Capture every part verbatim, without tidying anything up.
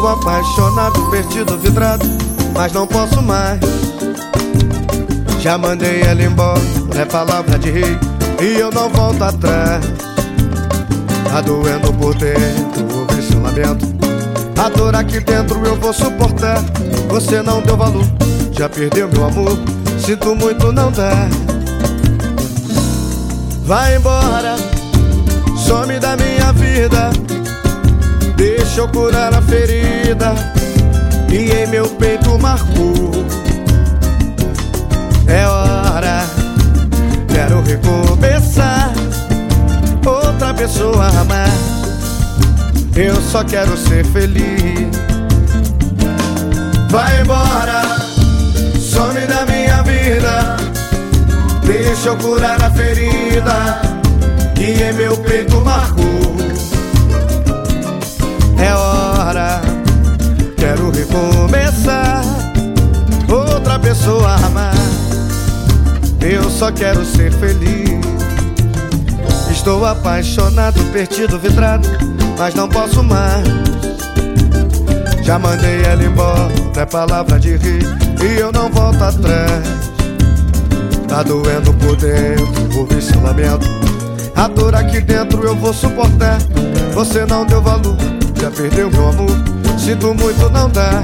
Estou apaixonado, perdido, vidrado, mas não posso mais. Já mandei ela embora, é palavra de rei, e eu não volto atrás. Tá doendo por dentro, ouvi seu lamento. A dor aqui dentro eu vou suportar. Você não deu valor, já perdeu meu amor. Sinto muito, não dá. Vai embora, some da minha vida. Deixa eu curar a ferida que em meu peito marcou. É hora, quero recomeçar, outra pessoa amar. Eu só quero ser feliz. Vai embora, some da minha vida. Deixa eu curar a ferida que em meu peito marcou. É hora, quero recomeçar, outra pessoa amar. Eu só quero ser feliz. Estou apaixonado, perdido, vidrado, mas não posso mais. Já mandei ela embora, é palavra de rir, e eu não volto atrás. Tá doendo por dentro, ouvi seu lamento. A dor aqui dentro eu vou suportar. Você não deu valor, já perdeu meu amor. Sinto muito, não dá.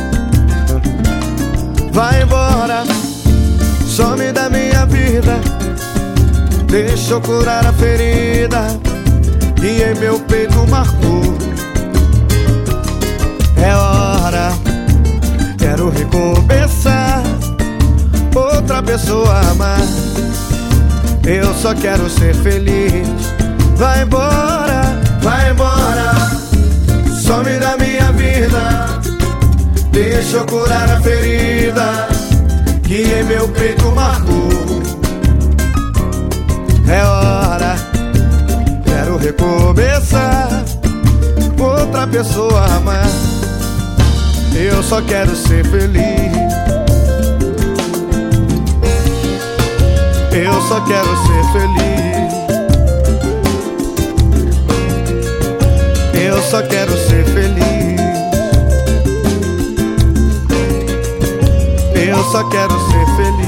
Vai embora, some da minha vida. Deixa eu curar a ferida que em meu peito marcou. É hora, quero recomeçar, outra pessoa amar. Eu só quero ser feliz. Vai embora, vai embora, some da minha vida. Deixa eu curar a ferida que em meu peito marcou. É hora, quero recomeçar, outra pessoa amar. Eu só quero ser feliz. Eu só quero ser feliz. Eu só quero ser feliz. Eu só quero ser feliz.